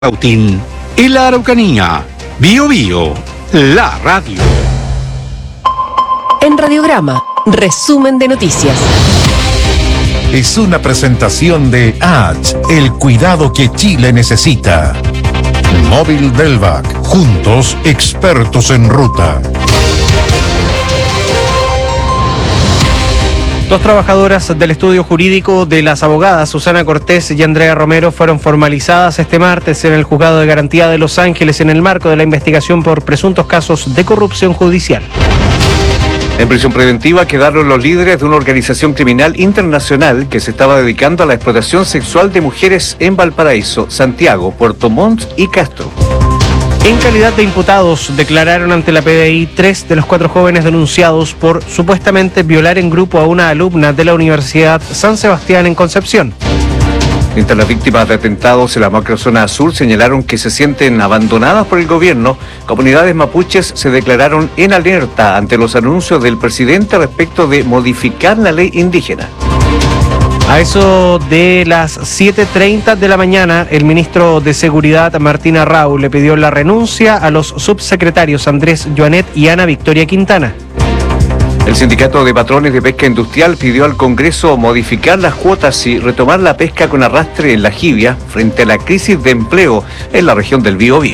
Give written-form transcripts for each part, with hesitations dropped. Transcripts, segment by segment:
Cautín y la Araucanía. Bio Bio, la radio. En Radiograma, resumen de noticias. Es una presentación de ATS, el cuidado que Chile necesita. Móvil Delvac, juntos expertos en ruta. Dos trabajadoras del estudio jurídico de las abogadas Susana Cortés y Andrea Romero fueron formalizadas este martes en el Juzgado de Garantía de Los Ángeles en el marco de la investigación por presuntos casos de corrupción judicial. En prisión preventiva quedaron los líderes de una organización criminal internacional que se estaba dedicando a la explotación sexual de mujeres en Valparaíso, Santiago, Puerto Montt y Castro. En calidad de imputados, declararon ante la PDI 3 de los 4 jóvenes denunciados por supuestamente violar en grupo a una alumna de la Universidad San Sebastián en Concepción. Mientras las víctimas de atentados en la macrozona sur señalaron que se sienten abandonadas por el gobierno, comunidades mapuches se declararon en alerta ante los anuncios del presidente respecto de modificar la ley indígena. A eso de las 7:30 de la mañana, el ministro de Seguridad, Martín Arrau, le pidió la renuncia a los subsecretarios Andrés Joanet y Ana Victoria Quintana. El sindicato de patrones de pesca industrial pidió al Congreso modificar las cuotas y retomar la pesca con arrastre en la jibia frente a la crisis de empleo en la región del Biobío.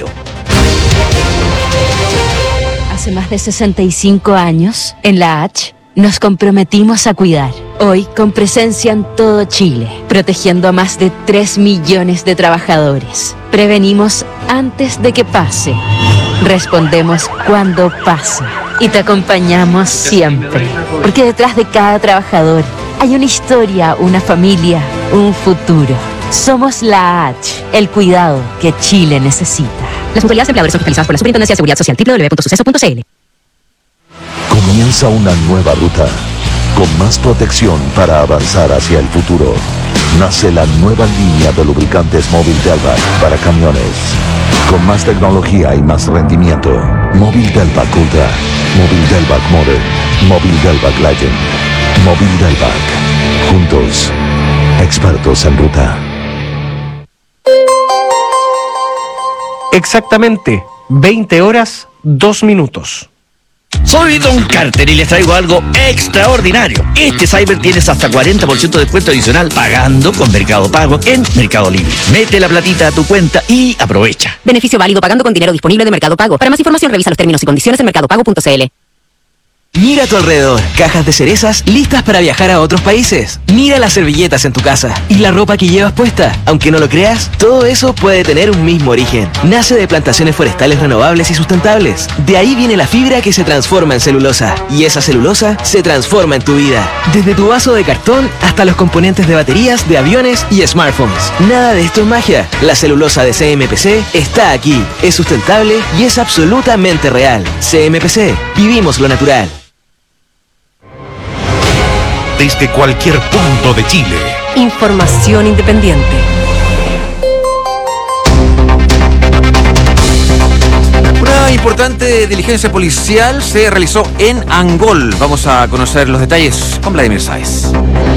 Hace más de 65 años, en la H, nos comprometimos a cuidar. Hoy, con presencia en todo Chile, protegiendo a más de 3 millones de trabajadores. Prevenimos antes de que pase. Respondemos cuando pasa. Y te acompañamos siempre. Porque detrás de cada trabajador hay una historia, una familia, un futuro. Somos la H, el cuidado que Chile necesita. Las mutualidades empleadores son fiscalizadas por la Superintendencia de Seguridad Social, www.suceso.cl. Comienza una nueva ruta, con más protección para avanzar hacia el futuro. Nace la nueva línea de lubricantes Móvil Delvac para camiones. Con más tecnología y más rendimiento. Móvil Delvac Ultra, Móvil Delvac Modern, Móvil Delvac Legend, Móvil Delvac. Juntos, expertos en ruta. Exactamente, 20 horas, 2 minutos. Soy Don Carter y les traigo algo extraordinario. Este Cyber tienes hasta 40% de descuento adicional pagando con Mercado Pago en Mercado Libre. Mete la platita a tu cuenta y aprovecha. Beneficio válido pagando con dinero disponible de Mercado Pago. Para más información revisa los términos y condiciones en mercadopago.cl. Mira a tu alrededor, cajas de cerezas listas para viajar a otros países. Mira las servilletas en tu casa y la ropa que llevas puesta. Aunque no lo creas, todo eso puede tener un mismo origen. Nace de plantaciones forestales renovables y sustentables. De ahí viene la fibra que se transforma en celulosa. Y esa celulosa se transforma en tu vida. Desde tu vaso de cartón hasta los componentes de baterías, de aviones y smartphones. Nada de esto es magia. La celulosa de CMPC está aquí. Es sustentable y es absolutamente real. CMPC, vivimos lo natural. Desde cualquier punto de Chile. Información independiente. Una importante diligencia policial se realizó en Angol. Vamos a conocer los detalles con Vladimir Sáez.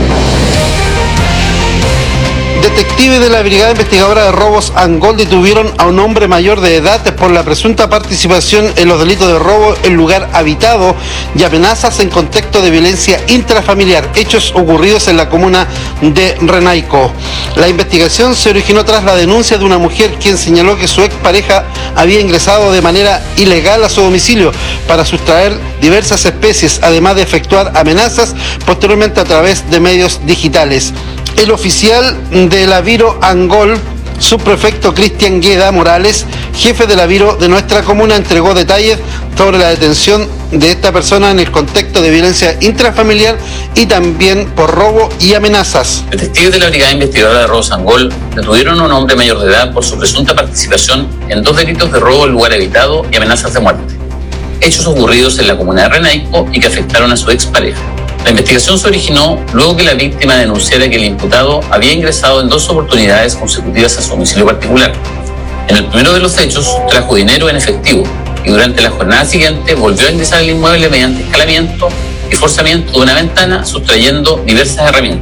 Detectives de la Brigada Investigadora de Robos Angol detuvieron a un hombre mayor de edad por la presunta participación en los delitos de robo en lugar habitado y amenazas en contexto de violencia intrafamiliar, hechos ocurridos en la comuna de Renaico. La investigación se originó tras la denuncia de una mujer quien señaló que su expareja había ingresado de manera ilegal a su domicilio para sustraer diversas especies, además de efectuar amenazas posteriormente a través de medios digitales. El oficial de la Viro Angol, subprefecto Cristian Gueda Morales, jefe de la Viro de nuestra comuna, entregó detalles sobre la detención de esta persona en el contexto de violencia intrafamiliar y también por robo y amenazas. Detectives de la Brigada Investigadora de Robos Angol detuvieron a un hombre mayor de edad por su presunta participación en 2 delitos de robo en lugar habitado y amenazas de muerte, hechos ocurridos en la comuna de Renaico y que afectaron a su expareja. La investigación se originó luego que la víctima denunciara que el imputado había ingresado en 2 oportunidades consecutivas a su domicilio particular. En el primero de los hechos, trajo dinero en efectivo y durante la jornada siguiente volvió a ingresar al inmueble mediante escalamiento y forzamiento de una ventana, sustrayendo diversas herramientas.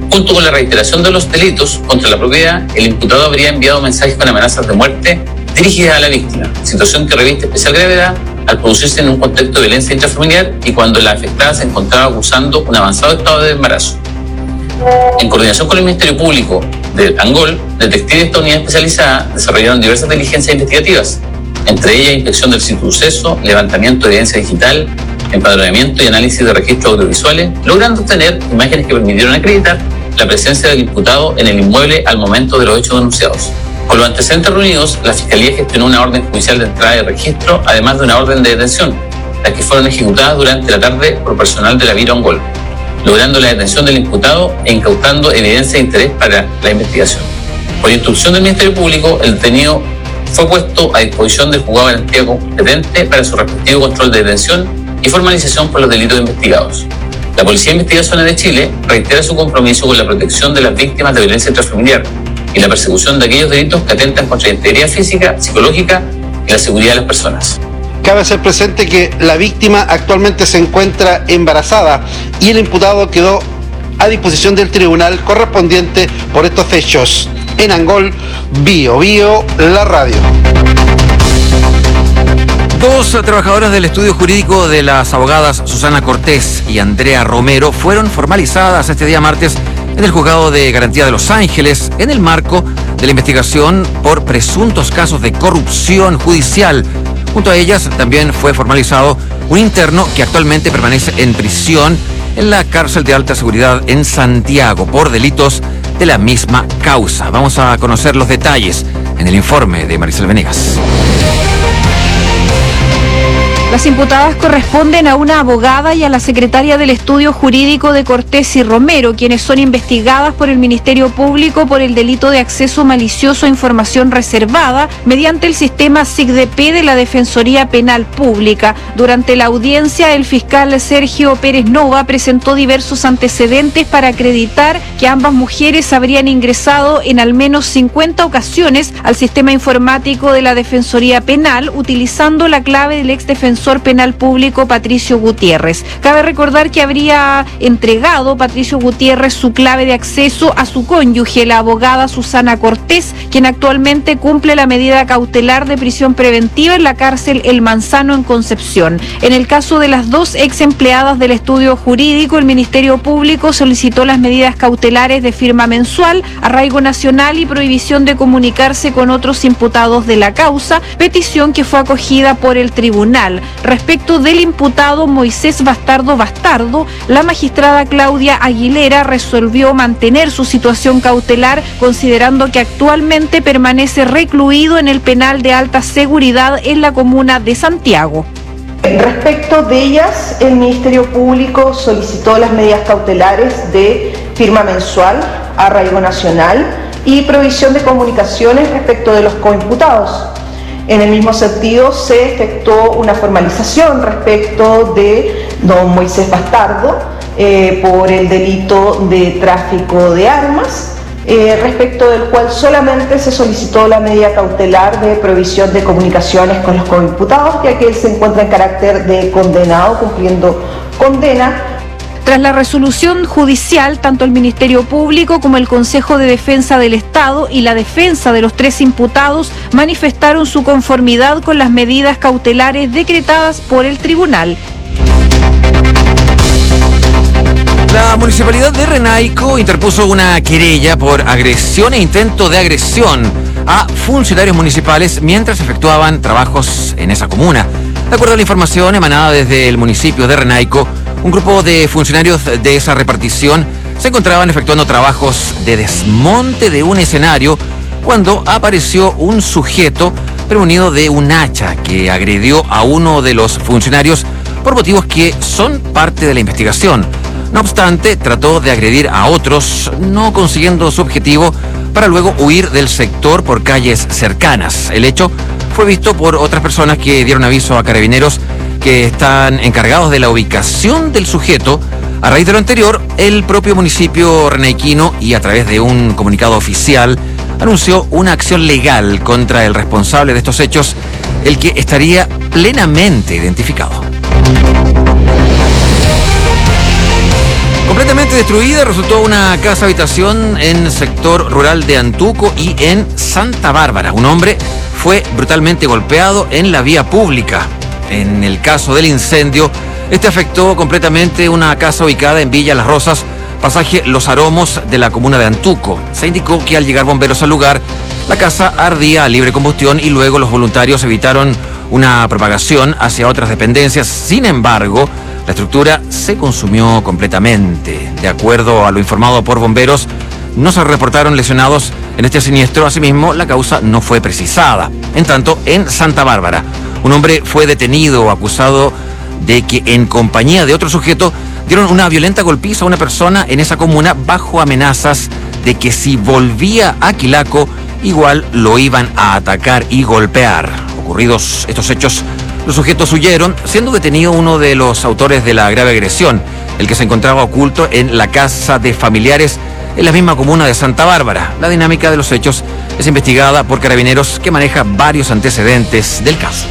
Junto con la reiteración de los delitos contra la propiedad, el imputado habría enviado mensajes con amenazas de muerte dirigidas a la víctima, situación que reviste especial gravedad al producirse en un contexto de violencia intrafamiliar y cuando la afectada se encontraba acusando un avanzado estado de embarazo. En coordinación con el Ministerio Público de Angol, detectives de esta unidad especializada desarrollaron diversas diligencias investigativas, entre ellas inspección del sitio de suceso, levantamiento de evidencia digital, empadronamiento y análisis de registros audiovisuales, logrando obtener imágenes que permitieron acreditar la presencia del imputado en el inmueble al momento de los hechos denunciados. Con los antecedentes reunidos, la Fiscalía gestionó una orden judicial de entrada de registro, además de una orden de detención, las que fueron ejecutadas durante la tarde por personal de la Viro Angol, logrando la detención del imputado e incautando evidencia de interés para la investigación. Por instrucción del Ministerio Público, el detenido fue puesto a disposición del juzgado de garantía competente para su respectivo control de detención y formalización por los delitos investigados. La Policía de Investigaciones de Chile reitera su compromiso con la protección de las víctimas de violencia intrafamiliar y la persecución de aquellos delitos que atentan contra la integridad física, psicológica y la seguridad de las personas. Cabe hacer presente que la víctima actualmente se encuentra embarazada y el imputado quedó a disposición del tribunal correspondiente por estos hechos. En Angol, Bio Bio, la radio. Dos trabajadoras del estudio jurídico de las abogadas Susana Cortés y Andrea Romero fueron formalizadas este día martes en el Juzgado de Garantía de Los Ángeles en el marco de la investigación por presuntos casos de corrupción judicial. Junto a ellas también fue formalizado un interno que actualmente permanece en prisión en la cárcel de alta seguridad en Santiago por delitos de la misma causa. Vamos a conocer los detalles en el informe de Maricel Venegas. Las imputadas corresponden a una abogada y a la secretaria del estudio jurídico de Cortés y Romero, quienes son investigadas por el Ministerio Público por el delito de acceso malicioso a información reservada mediante el sistema SIGDP de la Defensoría Penal Pública. Durante la audiencia, el fiscal Sergio Pérez Nova presentó diversos antecedentes para acreditar que ambas mujeres habrían ingresado en al menos 50 ocasiones al sistema informático de la Defensoría Penal utilizando la clave del exdefensor penal público Patricio Gutiérrez. Cabe recordar que habría entregado Patricio Gutiérrez su clave de acceso a su cónyuge, la abogada Susana Cortés, quien actualmente cumple la medida cautelar de prisión preventiva en la cárcel El Manzano en Concepción. En el caso de las dos ex empleadas del estudio jurídico, el Ministerio Público solicitó las medidas cautelares de firma mensual, arraigo nacional y prohibición de comunicarse con otros imputados de la causa, petición que fue acogida por el tribunal. Respecto del imputado Moisés Bastardo, la magistrada Claudia Aguilera resolvió mantener su situación cautelar, considerando que actualmente permanece recluido en el penal de alta seguridad en la comuna de Santiago. Respecto de ellas, el Ministerio Público solicitó las medidas cautelares de firma mensual, arraigo nacional y provisión de comunicaciones respecto de los coimputados. En el mismo sentido, se efectuó una formalización respecto de don Moisés Bastardo por el delito de tráfico de armas, respecto del cual solamente se solicitó la medida cautelar de provisión de comunicaciones con los coimputados, ya que él se encuentra en carácter de condenado, cumpliendo condena. Tras la resolución judicial, tanto el Ministerio Público como el Consejo de Defensa del Estado y la defensa de los tres imputados manifestaron su conformidad con las medidas cautelares decretadas por el tribunal. La Municipalidad de Renaico interpuso una querella por agresión e intento de agresión a funcionarios municipales mientras efectuaban trabajos en esa comuna. De acuerdo a la información emanada desde el municipio de Renaico, un grupo de funcionarios de esa repartición se encontraban efectuando trabajos de desmonte de un escenario cuando apareció un sujeto prevenido de un hacha que agredió a uno de los funcionarios por motivos que son parte de la investigación. No obstante, trató de agredir a otros, no consiguiendo su objetivo, para luego huir del sector por calles cercanas. El hecho fue visto por otras personas que dieron aviso a carabineros que están encargados de la ubicación del sujeto. A raíz de lo anterior, el propio municipio renaiquino, y a través de un comunicado oficial, anunció una acción legal contra el responsable de estos hechos, el que estaría plenamente identificado. Completamente destruida resultó una casa habitación en el sector rural de Antuco y en Santa Bárbara. Un hombre fue brutalmente golpeado en la vía pública. En el caso del incendio, este afectó completamente una casa ubicada en Villa Las Rosas, pasaje Los Aromos de la comuna de Antuco. Se indicó que al llegar bomberos al lugar, la casa ardía a libre combustión y luego los voluntarios evitaron una propagación hacia otras dependencias. Sin embargo, la estructura se consumió completamente. De acuerdo a lo informado por bomberos, no se reportaron lesionados en este siniestro. Asimismo, la causa no fue precisada. En tanto, en Santa Bárbara, un hombre fue detenido acusado de que en compañía de otro sujeto dieron una violenta golpiza a una persona en esa comuna bajo amenazas de que si volvía a Quilaco, igual lo iban a atacar y golpear. Ocurridos estos hechos, los sujetos huyeron, siendo detenido uno de los autores de la grave agresión, el que se encontraba oculto en la casa de familiares en la misma comuna de Santa Bárbara. La dinámica de los hechos es investigada por Carabineros, que maneja varios antecedentes del caso.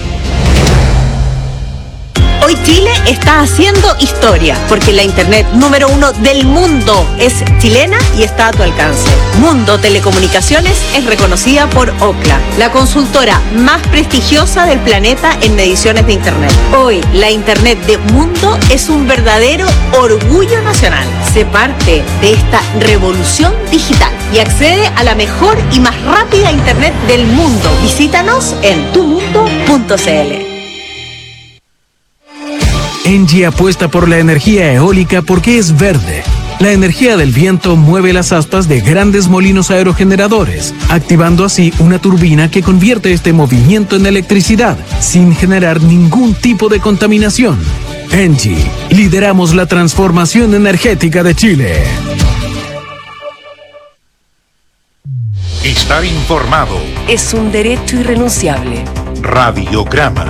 Hoy Chile está haciendo historia, porque la internet número 1 del mundo es chilena y está a tu alcance. Mundo Telecomunicaciones es reconocida por Ookla, la consultora más prestigiosa del planeta en mediciones de internet. Hoy, la internet de Mundo es un verdadero orgullo nacional. Sé parte de esta revolución digital y accede a la mejor y más rápida internet del mundo. Visítanos en tumundo.cl. Engie apuesta por la energía eólica porque es verde. La energía del viento mueve las aspas de grandes molinos aerogeneradores, activando así una turbina que convierte este movimiento en electricidad, sin generar ningún tipo de contaminación. Engie, lideramos la transformación energética de Chile. Estar informado es un derecho irrenunciable. Radiograma.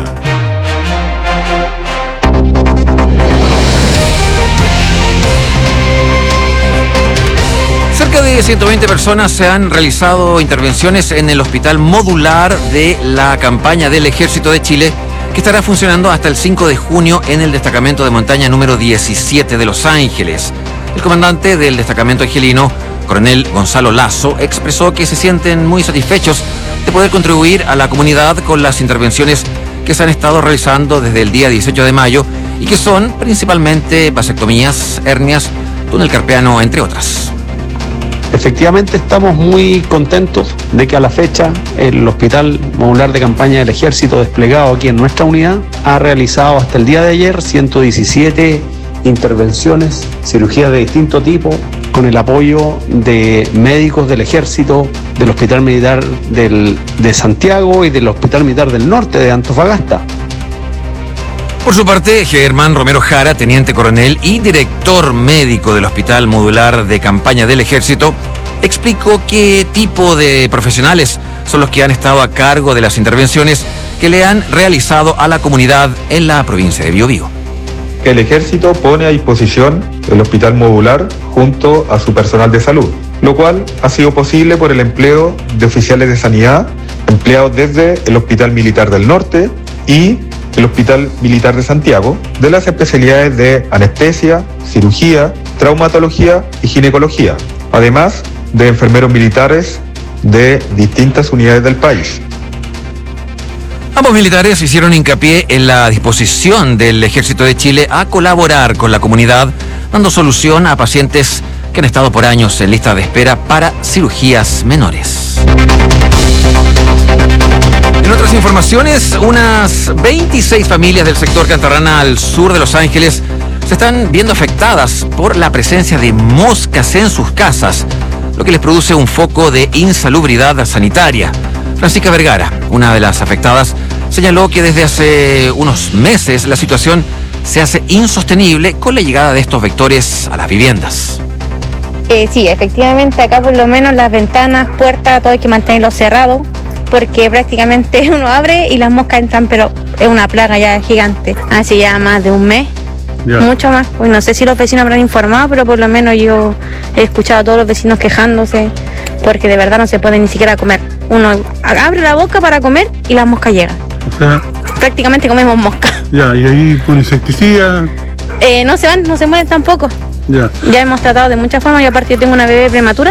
Cerca de 120 personas se han realizado intervenciones en el hospital modular de la campaña del Ejército de Chile, que estará funcionando hasta el 5 de junio en el destacamento de montaña número 17 de Los Ángeles. El comandante del destacamento angelino, coronel Gonzalo Lazo, expresó que se sienten muy satisfechos de poder contribuir a la comunidad con las intervenciones que se han estado realizando desde el día 18 de mayo y que son principalmente vasectomías, hernias, túnel carpiano, entre otras. Efectivamente estamos muy contentos de que a la fecha el Hospital Modular de Campaña del Ejército desplegado aquí en nuestra unidad ha realizado hasta el día de ayer 117 intervenciones, cirugías de distinto tipo, con el apoyo de médicos del Ejército, del Hospital Militar de Santiago y del Hospital Militar del Norte de Antofagasta. Por su parte, Germán Romero Jara, teniente coronel y director médico del Hospital Modular de Campaña del Ejército, explicó qué tipo de profesionales son los que han estado a cargo de las intervenciones que le han realizado a la comunidad en la provincia de Biobío. El Ejército pone a disposición el Hospital Modular junto a su personal de salud, lo cual ha sido posible por el empleo de oficiales de sanidad empleados desde el Hospital Militar del Norte y el Hospital Militar de Santiago, de las especialidades de anestesia, cirugía, traumatología y ginecología, además de enfermeros militares de distintas unidades del país. Ambos militares hicieron hincapié en la disposición del Ejército de Chile a colaborar con la comunidad, dando solución a pacientes que han estado por años en lista de espera para cirugías menores. En otras informaciones, unas 26 familias del sector Cantarrana al sur de Los Ángeles se están viendo afectadas por la presencia de moscas en sus casas, lo que les produce un foco de insalubridad sanitaria. Francisca Vergara, una de las afectadas, señaló que desde hace unos meses la situación se hace insostenible con la llegada de estos vectores a las viviendas. Sí, efectivamente, acá por lo menos las ventanas, puertas, todo hay que mantenerlo cerrado, porque prácticamente uno abre y las moscas entran, pero es una plaga ya gigante. Hace ya más de un mes, mucho más. Pues no sé si los vecinos habrán informado, pero por lo menos yo he escuchado a todos los vecinos quejándose, porque de verdad no se puede ni siquiera comer. Uno abre la boca para comer y las moscas llegan. O sea, prácticamente comemos moscas. Ya, y ahí con insecticida. No se van, no se mueren tampoco. Ya hemos tratado de muchas formas y aparte yo tengo una bebé prematura.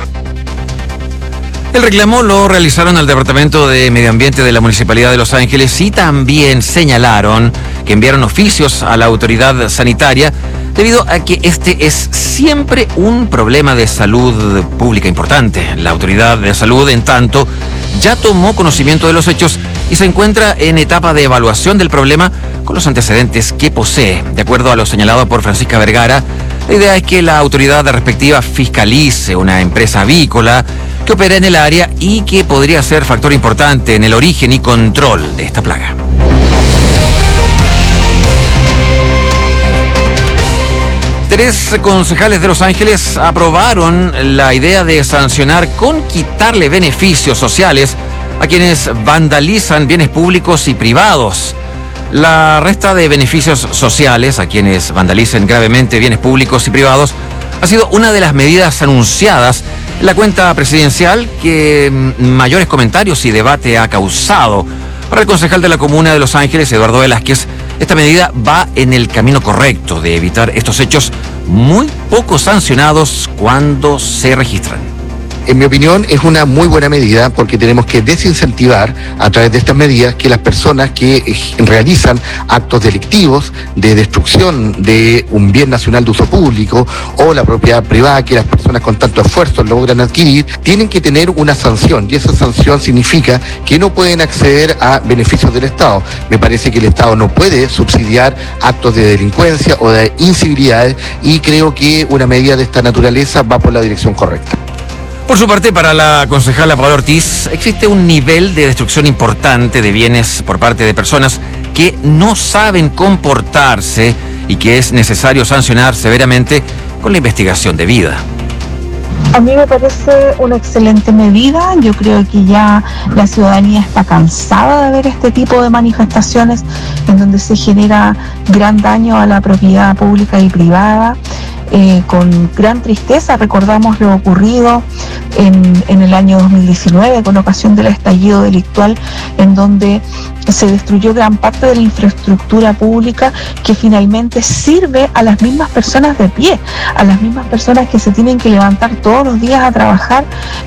El reclamo lo realizaron al Departamento de Medio Ambiente de la Municipalidad de Los Ángeles y también señalaron que enviaron oficios a la autoridad sanitaria debido a que este es siempre un problema de salud pública importante. La autoridad de salud, en tanto, ya tomó conocimiento de los hechos y se encuentra en etapa de evaluación del problema con los antecedentes que posee. De acuerdo a lo señalado por Francisca Vergara, la idea es que la autoridad respectiva fiscalice una empresa avícola que opera en el área y que podría ser factor importante en el origen y control de esta plaga. Tres concejales de Los Ángeles aprobaron la idea de sancionar con quitarle beneficios sociales a quienes vandalizan bienes públicos y privados. La resta de beneficios sociales a quienes vandalicen gravemente bienes públicos y privados ha sido una de las medidas anunciadas en la cuenta presidencial que mayores comentarios y debate ha causado. Para el concejal de la Comuna de Los Ángeles, Eduardo Velázquez, esta medida va en el camino correcto de evitar estos hechos muy poco sancionados cuando se registran. En mi opinión, es una muy buena medida porque tenemos que desincentivar a través de estas medidas que las personas que realizan actos delictivos de destrucción de un bien nacional de uso público o la propiedad privada que las personas con tanto esfuerzo logran adquirir, tienen que tener una sanción y esa sanción significa que no pueden acceder a beneficios del Estado. Me parece que el Estado no puede subsidiar actos de delincuencia o de incivilidades y creo que una medida de esta naturaleza va por la dirección correcta. Por su parte, para la concejala Paola Ortiz, existe un nivel de destrucción importante de bienes por parte de personas que no saben comportarse y que es necesario sancionar severamente con la investigación debida. A mí me parece una excelente medida. Yo creo que ya la ciudadanía está cansada de ver este tipo de manifestaciones en donde se genera gran daño a la propiedad pública y privada. Con gran tristeza recordamos lo ocurrido en el año 2019 con ocasión del estallido delictual, en donde se destruyó gran parte de la infraestructura pública que finalmente sirve a las mismas personas de pie, a las mismas personas que se tienen que levantar todos los días a trabajar.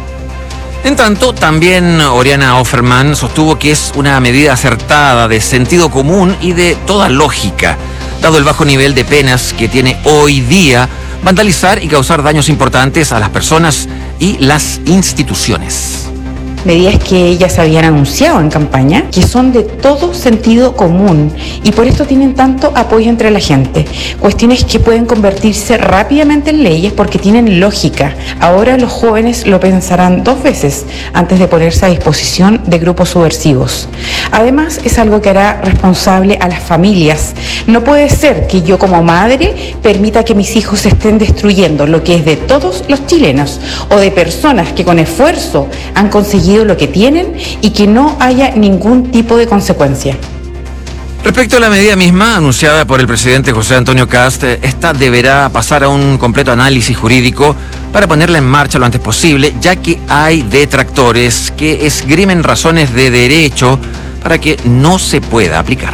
En tanto, también Oriana Offerman sostuvo que es una medida acertada, de sentido común y de toda lógica, dado el bajo nivel de penas que tiene hoy día vandalizar y causar daños importantes a las personas y las instituciones. Medidas que ellas habían anunciado en campaña, que son de todo sentido común y por esto tienen tanto apoyo entre la gente. Cuestiones que pueden convertirse rápidamente en leyes porque tienen lógica. Ahora los jóvenes lo pensarán 2 veces antes de ponerse a disposición de grupos subversivos. Además, es algo que hará responsable a las familias. No puede ser que yo como madre permita que mis hijos estén destruyendo lo que es de todos los chilenos o de personas que con esfuerzo han conseguido lo que tienen y que no haya ningún tipo de consecuencia. Respecto a la medida misma anunciada por el presidente José Antonio Kast, esta deberá pasar a un completo análisis jurídico para ponerla en marcha lo antes posible, ya que hay detractores que esgrimen razones de derecho para que no se pueda aplicar.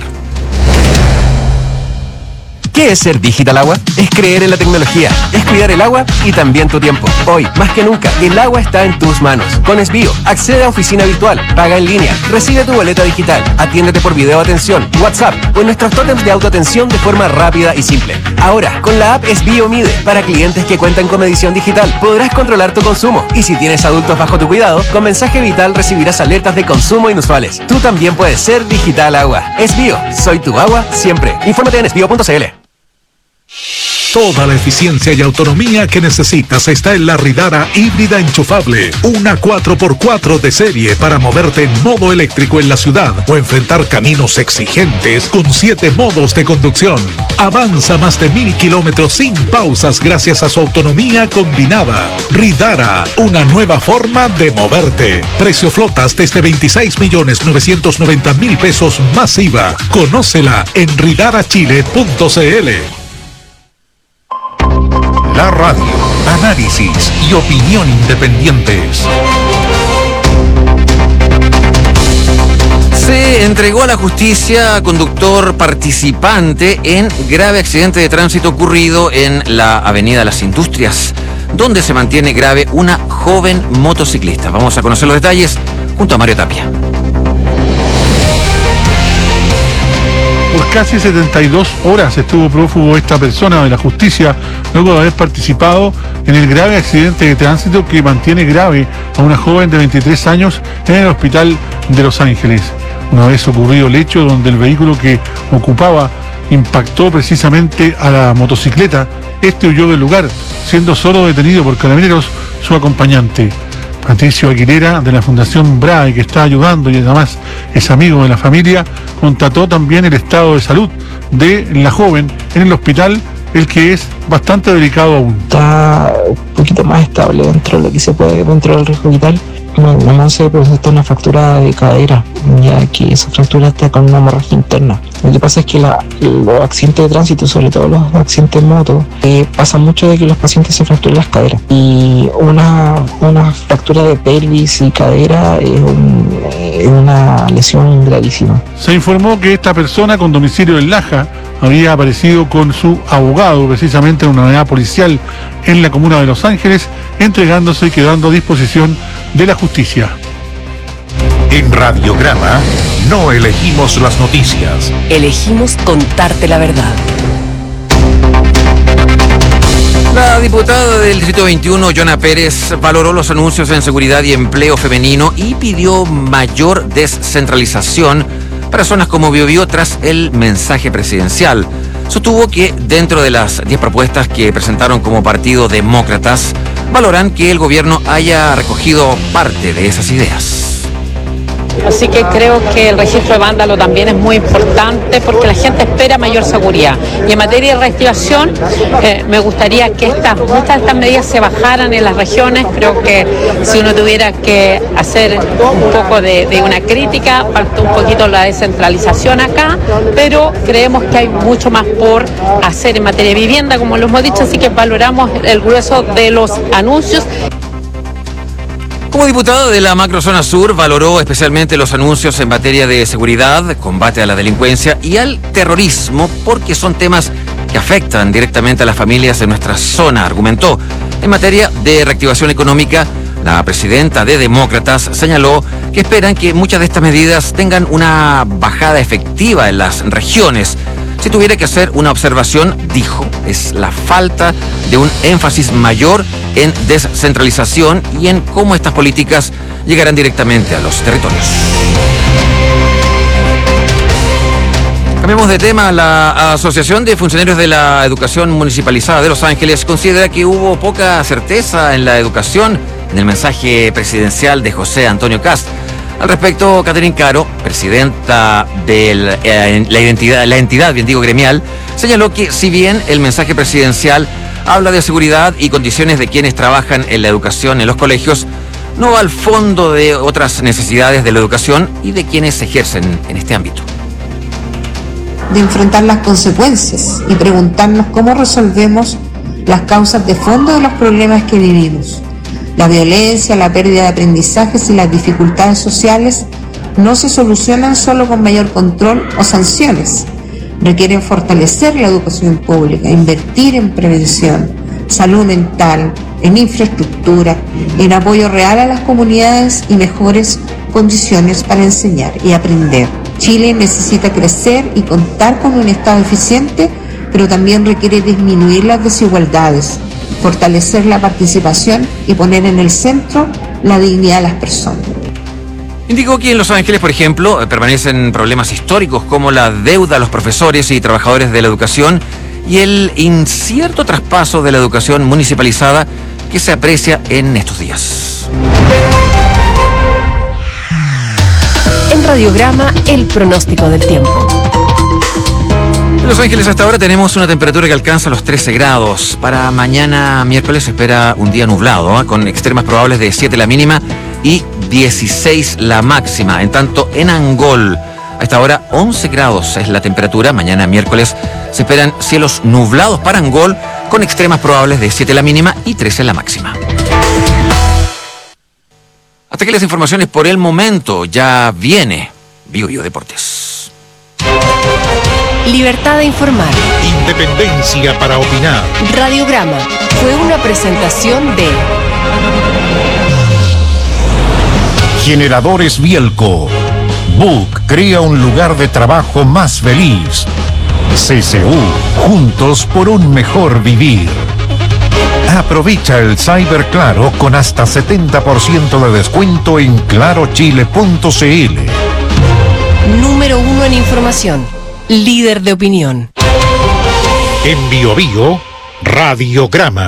¿Qué es ser Digital Agua? Es creer en la tecnología, es cuidar el agua y también tu tiempo. Hoy, más que nunca, el agua está en tus manos. Con Esbio, accede a oficina virtual, paga en línea, recibe tu boleta digital, atiéndete por video atención, WhatsApp o en nuestros tótems de autoatención de forma rápida y simple. Ahora, con la app Esbio Mide, para clientes que cuentan con medición digital, podrás controlar tu consumo. Y si tienes adultos bajo tu cuidado, con mensaje vital recibirás alertas de consumo inusuales. Tú también puedes ser Digital Agua. Esbio, soy tu agua siempre. Infórmate en esbio.cl. Toda la eficiencia y autonomía que necesitas está en la Ridara híbrida enchufable. Una 4x4 de serie para moverte en modo eléctrico en la ciudad o enfrentar caminos exigentes con 7 modos de conducción. Avanza más de 1000 kilómetros sin pausas gracias a su autonomía combinada. Ridara, una nueva forma de moverte. Precio flotas desde 26.990.000 pesos más IVA. Conócela en ridarachile.cl. La radio, análisis y opinión independientes. Se entregó a la justicia a conductor participante en grave accidente de tránsito ocurrido en la Avenida Las Industrias, donde se mantiene grave una joven motociclista. Vamos a conocer los detalles junto a Mario Tapia. Por casi 72 horas estuvo prófugo esta persona de la justicia luego de haber participado en el grave accidente de tránsito que mantiene grave a una joven de 23 años en el hospital de Los Ángeles. Una vez ocurrido el hecho donde el vehículo que ocupaba impactó precisamente a la motocicleta, este huyó del lugar, siendo solo detenido por carabineros su acompañante. Patricio Aguilera, de la Fundación BRAE, que está ayudando y además es amigo de la familia, constató también el estado de salud de la joven en el hospital, el que es bastante delicado aún. Está un poquito más estable dentro de lo que se puede, dentro del riesgo vital. No se presenta una fractura de cadera, ya que esa fractura está con una hemorragia interna. Lo que pasa es que los accidentes de tránsito, sobre todo los accidentes de moto, pasa mucho de que los pacientes se fracturan las caderas. Y una fractura de pelvis y cadera es una lesión gravísima. Se informó que esta persona con domicilio en Laja había aparecido con su abogado precisamente en una unidad policial en la comuna de Los Ángeles, entregándose y quedando a disposición de la justicia. En Radiograma no elegimos las noticias. Elegimos contarte la verdad. La diputada del Distrito 21, Yona Pérez, valoró los anuncios en seguridad y empleo femenino y pidió mayor descentralización para zonas como Biobío tras el mensaje presidencial. Sostuvo que dentro de las 10 propuestas que presentaron como Partido Demócratas, valoran que el gobierno haya recogido parte de esas ideas. Así que creo que el registro de vándalo también es muy importante porque la gente espera mayor seguridad. Y en materia de reactivación, me gustaría que muchas de estas medidas se bajaran en las regiones. Creo que si uno tuviera que hacer un poco de una crítica, falta un poquito la descentralización acá, pero creemos que hay mucho más por hacer en materia de vivienda, como lo hemos dicho, así que valoramos el grueso de los anuncios. Como diputada de la Macrozona Sur, valoró especialmente los anuncios en materia de seguridad, combate a la delincuencia y al terrorismo, porque son temas que afectan directamente a las familias de nuestra zona, argumentó. En materia de reactivación económica, la presidenta de Demócratas señaló que esperan que muchas de estas medidas tengan una bajada efectiva en las regiones. Si tuviera que hacer una observación, dijo, es la falta de un énfasis mayor en descentralización y en cómo estas políticas llegarán directamente a los territorios. Cambiemos de tema. La Asociación de Funcionarios de la Educación Municipalizada de Los Ángeles considera que hubo poca certeza en la educación en el mensaje presidencial de José Antonio Kast. Al respecto, Catherine Caro, presidenta de la entidad gremial, señaló que si bien el mensaje presidencial habla de seguridad y condiciones de quienes trabajan en la educación en los colegios, no va al fondo de otras necesidades de la educación y de quienes ejercen en este ámbito. De enfrentar las consecuencias y preguntarnos cómo resolvemos las causas de fondo de los problemas que vivimos. La violencia, la pérdida de aprendizajes y las dificultades sociales no se solucionan solo con mayor control o sanciones. Requieren fortalecer la educación pública, invertir en prevención, salud mental, en infraestructura, en apoyo real a las comunidades y mejores condiciones para enseñar y aprender. Chile necesita crecer y contar con un Estado eficiente, pero también requiere disminuir las desigualdades, fortalecer la participación y poner en el centro la dignidad de las personas. Indicó que en Los Ángeles, por ejemplo, permanecen problemas históricos como la deuda a los profesores y trabajadores de la educación y el incierto traspaso de la educación municipalizada que se aprecia en estos días. En Radiograma, el pronóstico del tiempo. En Los Ángeles hasta ahora tenemos una temperatura que alcanza los 13 grados. Para mañana miércoles se espera un día nublado, con extremas probables de 7 la mínima y 16 la máxima. En tanto, en Angol, a esta hora 11 grados es la temperatura. Mañana miércoles se esperan cielos nublados para Angol, con extremas probables de 7 la mínima y 13 la máxima. Hasta aquí las informaciones por el momento. Ya viene Bio Deportes. Libertad de informar. Independencia para opinar. Radiograma fue una presentación de Generadores Bielco. Book crea un lugar de trabajo más feliz. CCU, juntos por un mejor vivir. Aprovecha el Cyber Claro con hasta 70% de descuento en clarochile.cl. Número 1 en información. Líder de opinión. En Bio Bio, Radiograma.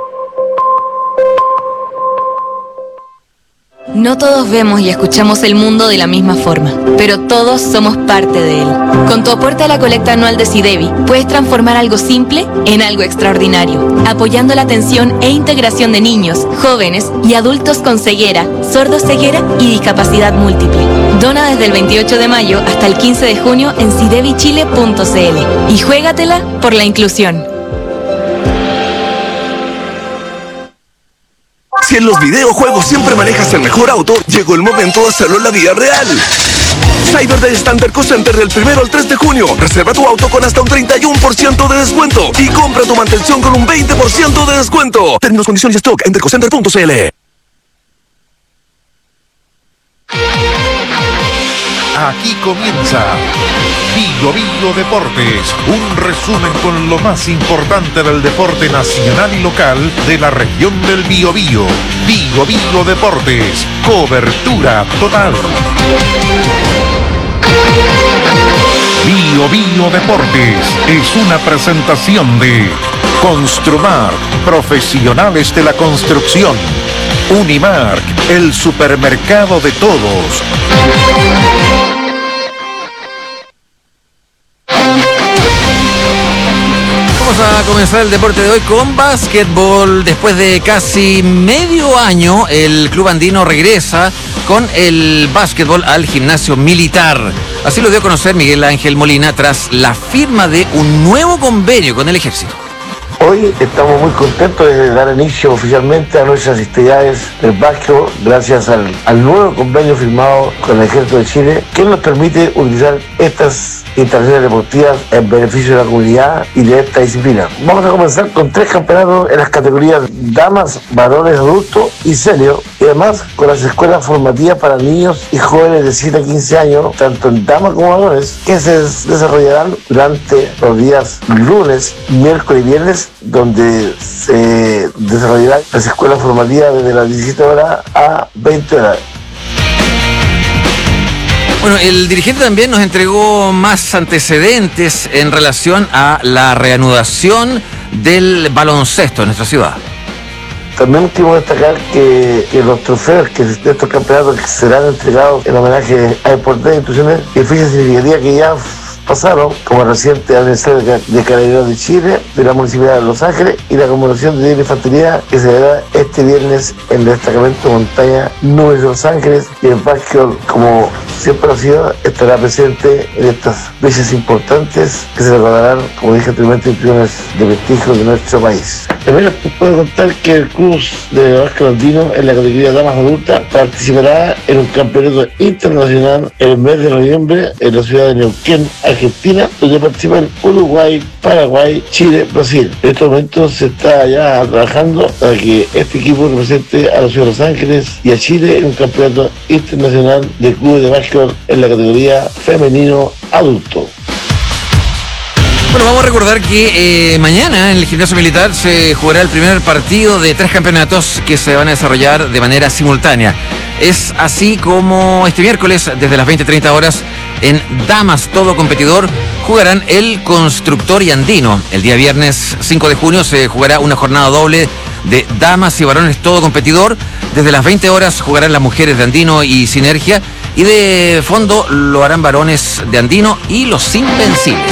No todos vemos y escuchamos el mundo de la misma forma, pero todos somos parte de él. Con tu aporte a la colecta anual de Sidevi, puedes transformar algo simple en algo extraordinario, apoyando la atención e integración de niños, jóvenes y adultos con ceguera, sordoceguera y discapacidad múltiple. Dona desde el 28 de mayo hasta el 15 de junio en sidevichile.cl y juégatela por la inclusión. Si en los videojuegos siempre manejas el mejor auto, llegó el momento de hacerlo en la vida real. Cyber Day está en Terco Center del 1 al 3 de junio. Reserva tu auto con hasta un 31% de descuento y compra tu mantención con un 20% de descuento. Términos, condiciones y stock en tercocenter.cl. Aquí comienza Bio Bio Deportes, un resumen con lo más importante del deporte nacional y local de la región del Biobío. Bio Bio Deportes, cobertura total. Bio Bio Deportes es una presentación de Construmar, profesionales de la construcción. Unimark, el supermercado de todos. Vamos a comenzar el deporte de hoy con básquetbol. Después de casi medio año, el club andino regresa con el básquetbol al gimnasio militar. Así lo dio a conocer Miguel Ángel Molina tras la firma de un nuevo convenio con el ejército. Hoy estamos muy contentos de dar inicio oficialmente a nuestras actividades del básquetbol gracias al nuevo convenio firmado con el Ejército de Chile, que nos permite utilizar estas instalaciones deportivas en beneficio de la comunidad y de esta disciplina. Vamos a comenzar con 3 campeonatos en las categorías damas, varones, adultos y senior, y además con las escuelas formativas para niños y jóvenes de 7 a 15 años, tanto en damas como varones, que se desarrollarán durante los días lunes, miércoles y viernes, donde se desarrollarán las escuelas formativas desde las 17 horas a 20 horas. Bueno, el dirigente también nos entregó más antecedentes en relación a la reanudación del baloncesto en nuestra ciudad. También quiero destacar que los trofeos de estos campeonatos que serán entregados en homenaje a importantes instituciones y fechas significativas que ya pasaron, como el reciente aniversario de Carabineros de Chile, de la Municipalidad de Los Ángeles y la conmemoración de Día de Infantería que se dará este viernes en el destacamento montaña número de Los Ángeles, y el básquetbol, como siempre ha sido, estará presente en estas fechas importantes que se recordarán, como dije anteriormente, instituciones de prestigio de nuestro país. También les puedo contar que el club de básquetbol andino en la categoría damas adultas participará en un campeonato internacional en el mes de noviembre en la ciudad de Neuquén, Argentina, donde participan Uruguay, Paraguay, Chile, Brasil. En estos momentos se está ya trabajando para que este equipo represente a la ciudad de Los Ángeles y a Chile en un campeonato internacional de clubes de básquetbol en la categoría femenino adulto. Bueno, vamos a recordar que mañana en el gimnasio militar se jugará el primer partido de 3 campeonatos que se van a desarrollar de manera simultánea. Es así como este miércoles, desde las 20:30 horas, en damas todo competidor, jugarán el Constructor y Andino. El día viernes 5 de junio se jugará una jornada doble de damas y varones todo competidor. Desde las 20 horas jugarán las mujeres de Andino y Sinergia, y de fondo lo harán varones de Andino y los Invencibles.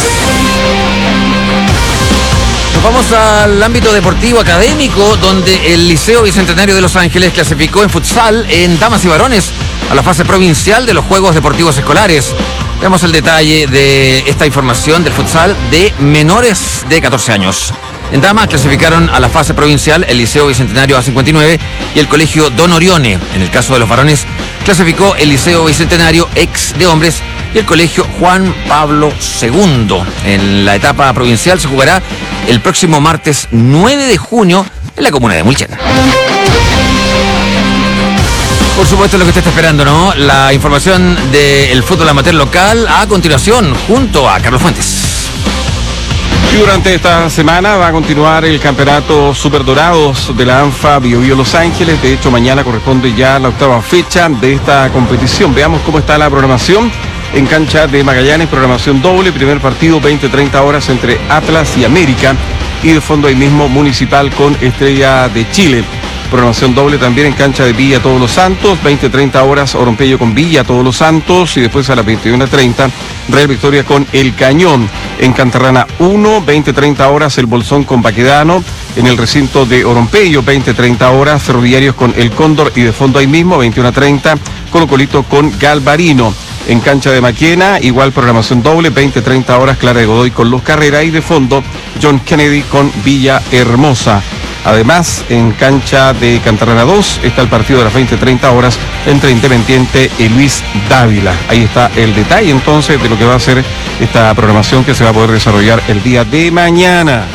Nos vamos al ámbito deportivo académico, donde el Liceo Bicentenario de Los Ángeles clasificó en futsal en damas y varones a la fase provincial de los Juegos Deportivos Escolares. Veamos el detalle de esta información del futsal de menores de 14 años. En damas clasificaron a la fase provincial el Liceo Bicentenario A59 y el Colegio Don Orione. En el caso de los varones, clasificó el Liceo Bicentenario ex de hombres y el Colegio Juan Pablo II. En la etapa provincial se jugará el próximo martes 9 de junio en la comuna de Mulchen. Por supuesto, lo que usted está esperando, ¿no? La información del fútbol amateur local a continuación, junto a Carlos Fuentes. Y durante esta semana va a continuar el campeonato Superdorados de la ANFA Biobío Los Ángeles. De hecho, mañana corresponde ya la 8ª fecha de esta competición. Veamos cómo está la programación. En cancha de Magallanes, programación doble. Primer partido, 20-30 horas entre Atlas y América. Y de fondo ahí mismo Municipal con Estrella de Chile. Programación doble también en cancha de Villa Todos los Santos, 20-30 horas Orompeyo con Villa Todos los Santos y después a las 21:30 Real Victoria con El Cañón. En Cantarrana 1, 20-30 horas El Bolsón con Baquedano. En el recinto de Orompeyo, 20-30 horas Ferroviarios con El Cóndor y de fondo ahí mismo, 21:30 Colo Colito con Galvarino. En cancha de Maquena, igual programación doble, 20-30 horas Clara de Godoy con Los Carrera y de fondo John Kennedy con Villa Hermosa. Además, en cancha de Cantarrana 2 está el partido de las 20-30 horas entre Independiente y Luis Dávila. Ahí está el detalle entonces de lo que va a ser esta programación que se va a poder desarrollar el día de mañana.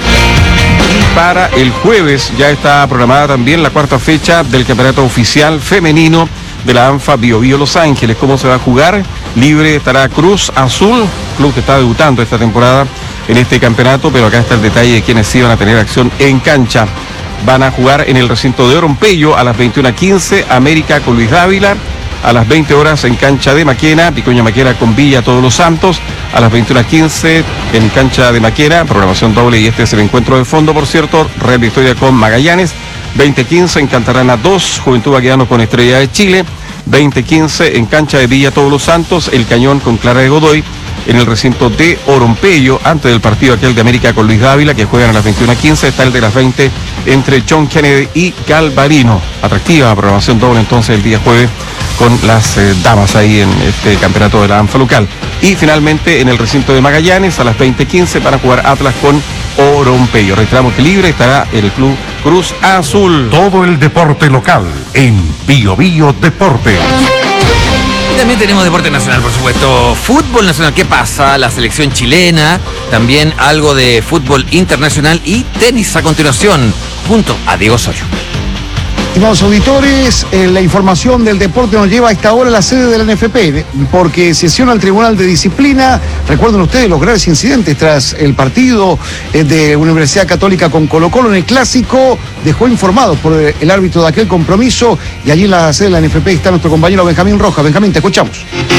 Y para el jueves ya está programada también la 4ª fecha del campeonato oficial femenino de la ANFA Biobío Los Ángeles. ¿Cómo se va a jugar? Libre estará Cruz Azul, club que está debutando esta temporada en este campeonato, pero acá está el detalle de quienes sí van a tener acción en cancha. Van a jugar en el recinto de Orompeyo a las 21:15, América con Luis Dávila. A las 20 horas en cancha de Maquena, Vicuña Maquena con Villa Todos los Santos. A las 21:15 en cancha de Maquena, programación doble y este es el encuentro de fondo, por cierto, Real Victoria con Magallanes. 20:15 en Cantarrana 2, Juventud Baquedano con Estrella de Chile. 20:15 en cancha de Villa Todos los Santos, El Cañón con Clara de Godoy. En el recinto de Orompeyo, antes del partido aquel de América con Luis Dávila, que juegan a las 21:15, está el de las 20 entre John Kennedy y Galvarino. Atractiva programación doble entonces el día jueves con las damas ahí en este campeonato de la ANFA local. Y finalmente en el recinto de Magallanes a las 20:15 para jugar Atlas con Orompeyo. Reiteramos que libre estará el club Cruz Azul. Todo el deporte local en Bio Bio Deportes. Y también tenemos deporte nacional, por supuesto. Fútbol nacional, ¿qué pasa? La selección chilena, también algo de fútbol internacional y tenis a continuación, junto a Diego Osorio. Estimados auditores, la información del deporte nos lleva a esta hora a la sede de la NFP, porque sesiona el Tribunal de Disciplina. Recuerden ustedes los graves incidentes tras el partido de Universidad Católica con Colo-Colo en el Clásico. Dejó informados por el árbitro de aquel compromiso y allí en la sede de la NFP está nuestro compañero Benjamín Rojas. Benjamín, te escuchamos.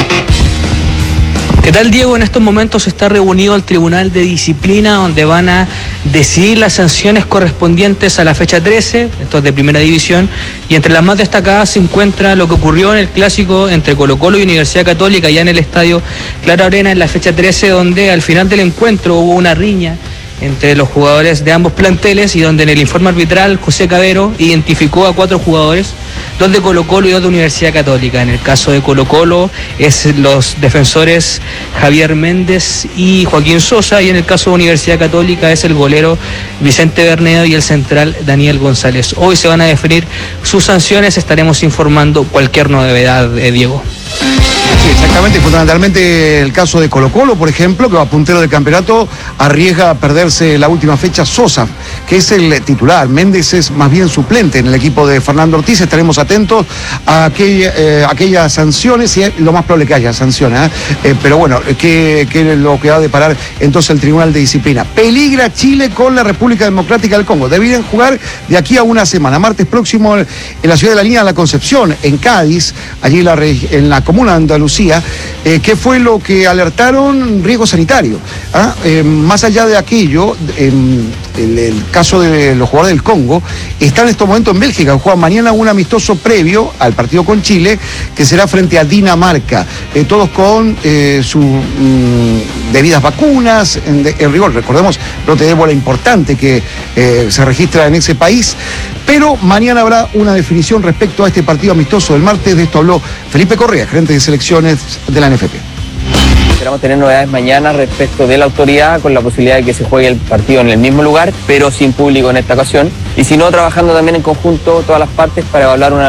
¿Qué tal, Diego? En estos momentos está reunido el Tribunal de Disciplina, donde van a decidir las sanciones correspondientes a la fecha 13, esto es de Primera División, y entre las más destacadas se encuentra lo que ocurrió en el clásico entre Colo-Colo y Universidad Católica, ya en el estadio Clara Arena, en la fecha 13, donde al final del encuentro hubo una riña entre los jugadores de ambos planteles y donde en el informe arbitral José Cabero identificó a 4 jugadores, 2 de Colo-Colo y 2 de Universidad Católica. En el caso de Colo-Colo es los defensores Javier Méndez y Joaquín Sosa, y en el caso de Universidad Católica es el golero Vicente Bernedo y el central Daniel González. Hoy se van a definir sus sanciones, estaremos informando cualquier novedad, Diego. Sí, exactamente, fundamentalmente el caso de Colo-Colo, por ejemplo, que va puntero del campeonato, arriesga a perderse la última fecha Sosa, que es el titular. Méndez es más bien suplente en el equipo de Fernando Ortiz. Estaremos atentos a aquellas sanciones, y es lo más probable que haya sanciones, pero bueno, que es lo que va a deparar entonces el Tribunal de Disciplina. Peligra Chile con la República Democrática del Congo. Deberían jugar de aquí a una semana, martes próximo, en la ciudad de la Línea de la Concepción, en Cádiz, allí en la comuna de Andalucía. ¿Qué fue lo que alertaron? Riesgo sanitario. Más allá de aquello, el caso de los jugadores del Congo, están en estos momentos en Bélgica. Juegan mañana un amistoso previo al partido con Chile, que será frente a Dinamarca. Todos con sus debidas vacunas, en rigor. Recordemos, brote de ébola importante que se registra en ese país. Pero mañana habrá una definición respecto a este partido amistoso del martes. De esto habló Felipe Correa, gerente de selecciones de la NFP. Esperamos tener novedades mañana respecto de la autoridad, con la posibilidad de que se juegue el partido en el mismo lugar, pero sin público en esta ocasión. Y si no, trabajando también en conjunto todas las partes para evaluar una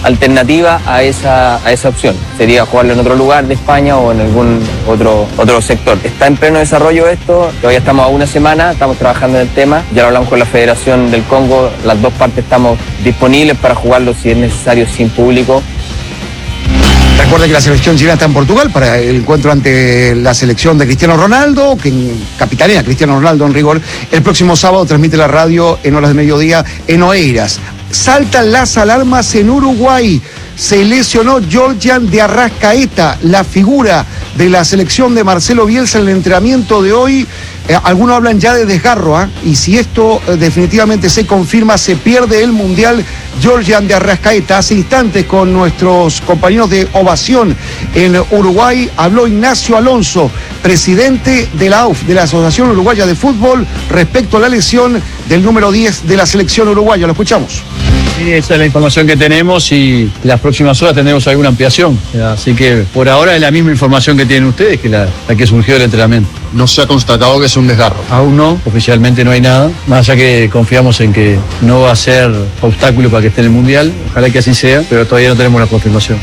alternativa a esa opción. Sería jugarlo en otro lugar de España o en algún otro sector. Está en pleno desarrollo esto, todavía estamos a una semana, estamos trabajando en el tema, ya lo hablamos con la Federación del Congo, las dos partes estamos disponibles para jugarlo si es necesario sin público. Recuerden que la selección chilena está en Portugal para el encuentro ante la selección de Cristiano Ronaldo, que capitanea Cristiano Ronaldo en rigor. El próximo sábado transmite la radio en horas de mediodía en Oeiras. Saltan las alarmas en Uruguay. Se lesionó Georgian de Arrascaeta, la figura de la selección de Marcelo Bielsa en el entrenamiento de hoy. Algunos hablan ya de desgarro, y si esto definitivamente se confirma, se pierde el Mundial Georgian de Arrascaeta. Hace instantes con nuestros compañeros de Ovación en Uruguay habló Ignacio Alonso, presidente de la AUF, de la Asociación Uruguaya de Fútbol, respecto a la lesión del número 10 de la selección uruguaya. Lo escuchamos. Sí, esa es la información que tenemos y las próximas horas tendremos alguna ampliación. Así que por ahora es la misma información que tienen ustedes que la que surgió del entrenamiento. No se ha constatado que es un desgarro. Aún no, oficialmente no hay nada. Más allá que confiamos en que no va a ser obstáculo para que esté en el Mundial. Ojalá que así sea, pero todavía no tenemos la confirmación.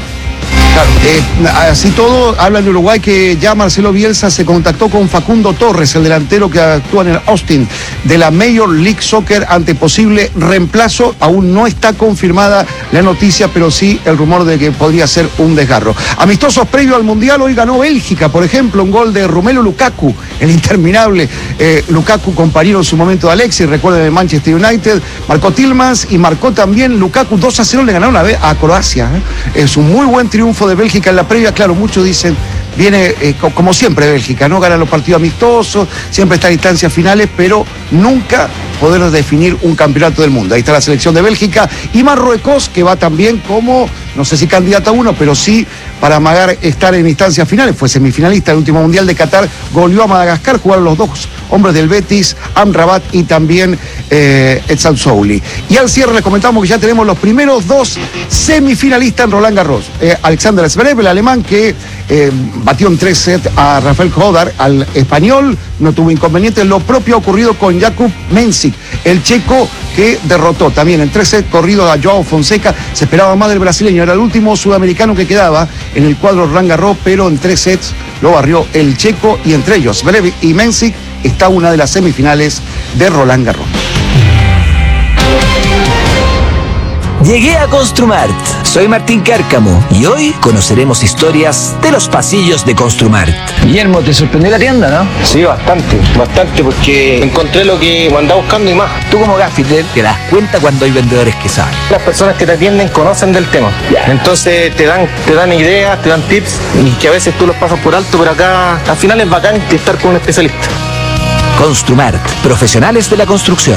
Claro, así todo, hablan de Uruguay que ya Marcelo Bielsa se contactó con Facundo Torres, el delantero que actúa en el Austin de la Major League Soccer, ante posible reemplazo. Aún no está confirmada la noticia, pero sí el rumor de que podría ser un desgarro. Amistosos previo al Mundial, hoy ganó Bélgica, por ejemplo, un gol de Romelu Lukaku, el interminable Lukaku, compañero en su momento de Alexis, recuerden, de Manchester United, marcó Tielemans y marcó también Lukaku. 2-0 le ganaron a Croacia. Es un muy buen triunfo de Bélgica en la previa. Claro, muchos dicen, viene como siempre Bélgica, no gana los partidos amistosos, siempre está en instancias finales, pero nunca poder definir un campeonato del mundo. Ahí está la selección de Bélgica y Marruecos, que va también como, no sé si candidata a uno, pero sí para amagar estar en instancias finales. Fue semifinalista del último Mundial de Qatar, goleó a Madagascar, jugaron los dos hombres del Betis, Amrabat y también Etzal Souli. Y al cierre les comentamos que ya tenemos los primeros dos semifinalistas en Roland Garros. Alexander Zverev, el alemán, que batió en 3 sets a Rafael Hodar, al español, no tuvo inconvenientes. Lo propio ha ocurrido con Jakub Mensik, el checo, que derrotó también en 3 sets corridos a Joao Fonseca. Se esperaba más del brasileño, era el último sudamericano que quedaba en el cuadro Roland Garros, pero en 3 sets lo barrió el checo, y entre ellos Zverev y Mensik está una de las semifinales de Roland Garros. Llegué a Construmart. Soy Martín Cárcamo y hoy conoceremos historias de los pasillos de Construmart. Guillermo, ¿te sorprendió la tienda, no? Sí, bastante, porque encontré lo que andaba buscando y más. Tú como gaffiter te das cuenta cuando hay vendedores que saben. Las personas que te atienden conocen del tema. Entonces te dan ideas, te dan tips, y que a veces tú los pasas por alto, pero acá al final es bacán estar con un especialista. Construmart, profesionales de la construcción.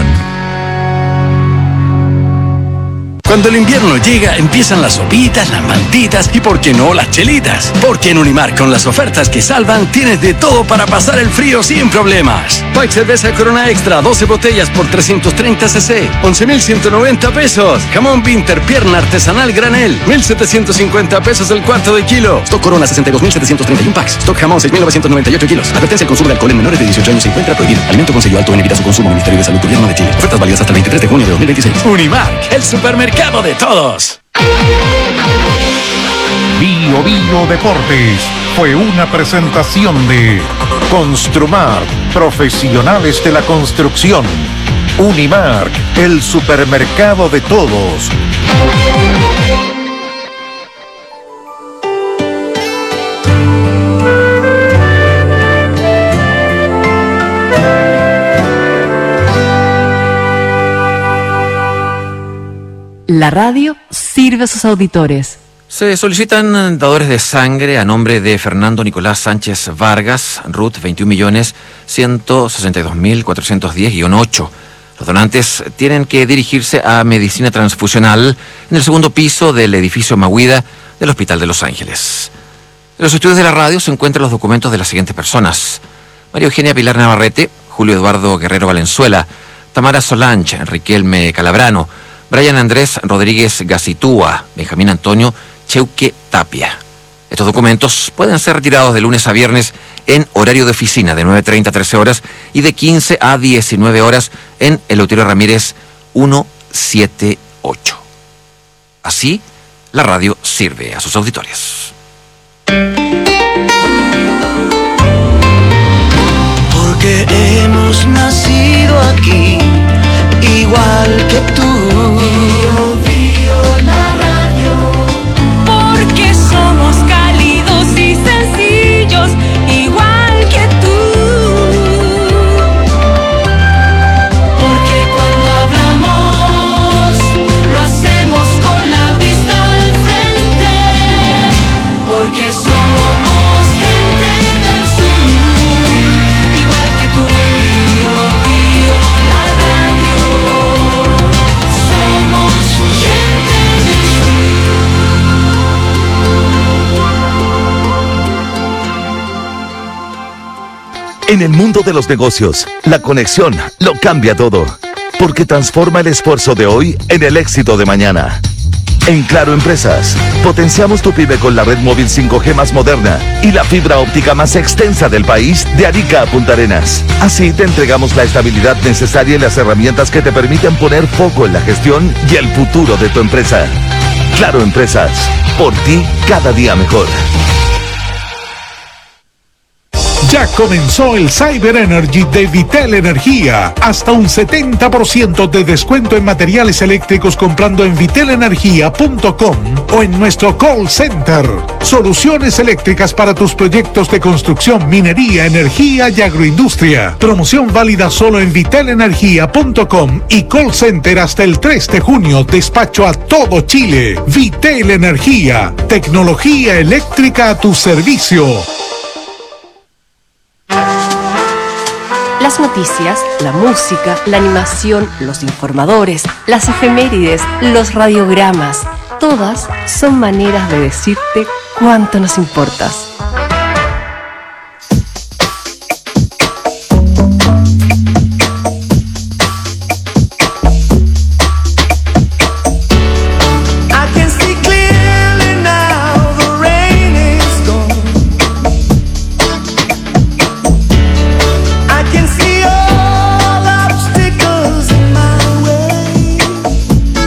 Cuando el invierno llega, empiezan las sopitas, las mantitas y, ¿por qué no, las chelitas? Porque en Unimar, con las ofertas que salvan, tienes de todo para pasar el frío sin problemas. Pack cerveza Corona Extra, 12 botellas por 330 cc, 11,190 pesos. Jamón Pinter, pierna artesanal granel, 1,750 pesos el cuarto de kilo. Stock Corona, 62,731 packs. Stock Jamón, 6,998 kilos. Advertencia: el consumo de alcohol en menores de 18 años se encuentra prohibido. Alimento con sello alto en evita su consumo. Ministerio de Salud, Gobierno de Chile. Ofertas válidas hasta el 23 de junio de 2026. Unimar, el supermercado de todos. Bio Bio Deportes fue una presentación de Construmar, profesionales de la construcción. Unimark, el supermercado de todos. La radio sirve a sus auditores. Se solicitan dadores de sangre a nombre de Fernando Nicolás Sánchez Vargas, RUT 21.162.410-8. Los donantes tienen que dirigirse a Medicina Transfusional en el segundo piso del edificio Mahuida del Hospital de Los Ángeles. En los estudios de la radio se encuentran los documentos de las siguientes personas: María Eugenia Pilar Navarrete, Julio Eduardo Guerrero Valenzuela, Tamara Solange, Riquelme Calabrano, Brian Andrés Rodríguez Gacitúa, Benjamín Antonio Cheuque Tapia. Estos documentos pueden ser retirados de lunes a viernes en horario de oficina de 9:30 a 13 horas y de 15 a 19 horas en Eleuterio Ramírez 178. Así, la radio sirve a sus auditores. Porque hemos nacido aquí, igual que tú. La radio. Porque somos cálidos y sencillos, igual que tú. Porque cuando hablamos, lo hacemos con la vista al frente. Porque somos gente del sur, igual que tú. La radio. Somos gente del En el mundo de los negocios, la conexión lo cambia todo, porque transforma el esfuerzo de hoy en el éxito de mañana. En Claro Empresas, potenciamos tu pyme con la red móvil 5G más moderna y la fibra óptica más extensa del país, de Arica a Punta Arenas. Así te entregamos la estabilidad necesaria y las herramientas que te permiten poner foco en la gestión y el futuro de tu empresa. Claro Empresas, por ti cada día mejor. Ya comenzó el Cyber Energy de Vitel Energía. Hasta un 70% de descuento en materiales eléctricos comprando en vitelenergia.com o en nuestro call center. Soluciones eléctricas para tus proyectos de construcción, minería, energía y agroindustria. Promoción válida solo en vitelenergia.com y call center hasta el 3 de junio. Despacho a todo Chile. Vitel Energía. Tecnología eléctrica a tu servicio. Las noticias, la música, la animación, los informadores, las efemérides, los radiogramas, todas son maneras de decirte cuánto nos importas.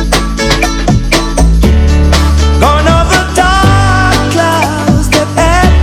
Gone over dark clouds that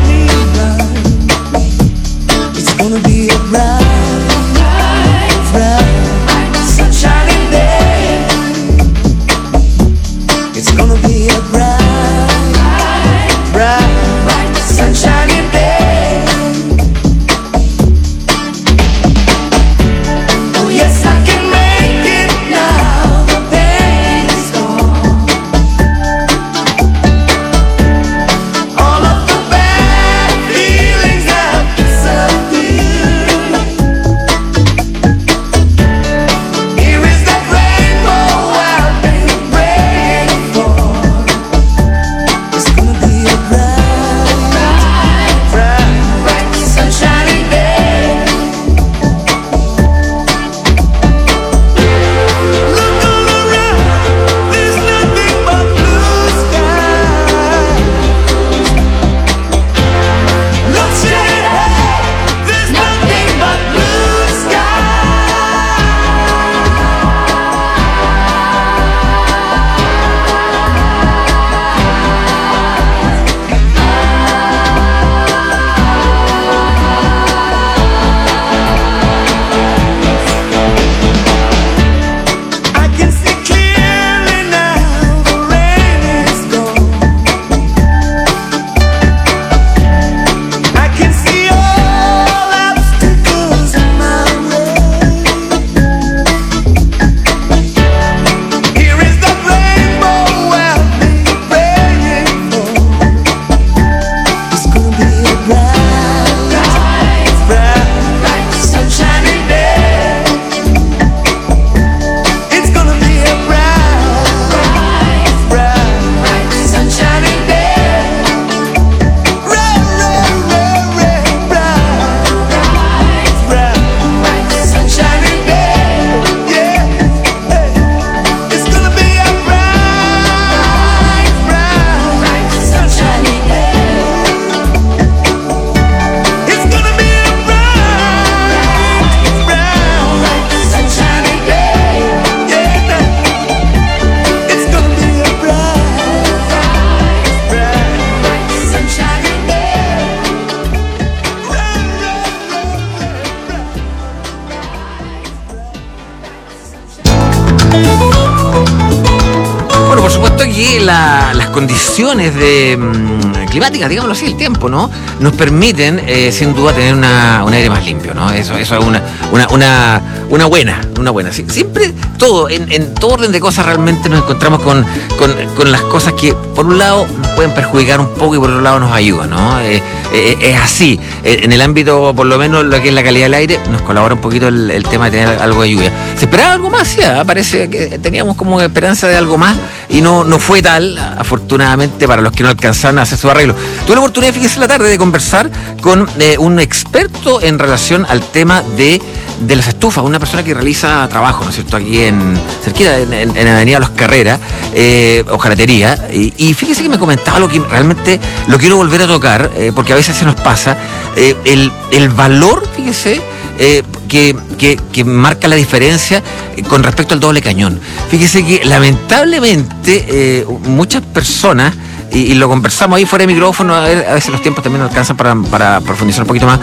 las condiciones climáticas, digámoslo así, el tiempo, ¿no? Nos permiten, sin duda, tener un aire más limpio, ¿no? Eso es una buena. Siempre todo, en todo orden de cosas, realmente nos encontramos con las cosas que, por un lado, nos pueden perjudicar un poco y por otro lado nos ayudan, ¿no? Es así. En el ámbito, por lo menos, lo que es la calidad del aire, nos colabora un poquito el tema de tener algo de lluvia. ¿Se esperaba algo más? Sí, parece que teníamos como esperanza de algo más y no fue tal, afortunadamente, para los que no alcanzaron a hacer su arreglo. Tuve la oportunidad, fíjese, en la tarde de conversar con un experto en relación al tema de las estufas, una persona que realiza trabajo, ¿no es cierto?, aquí cerquita, en Avenida Los Carreras, hojalatería, y fíjese que me comentaba lo que realmente lo quiero volver a tocar, porque a veces se nos pasa, el valor, fíjese, que marca la diferencia con respecto al doble cañón. Fíjese que lamentablemente muchas personas, y lo conversamos ahí fuera de micrófono, a veces los tiempos también no alcanzan para profundizar un poquito más,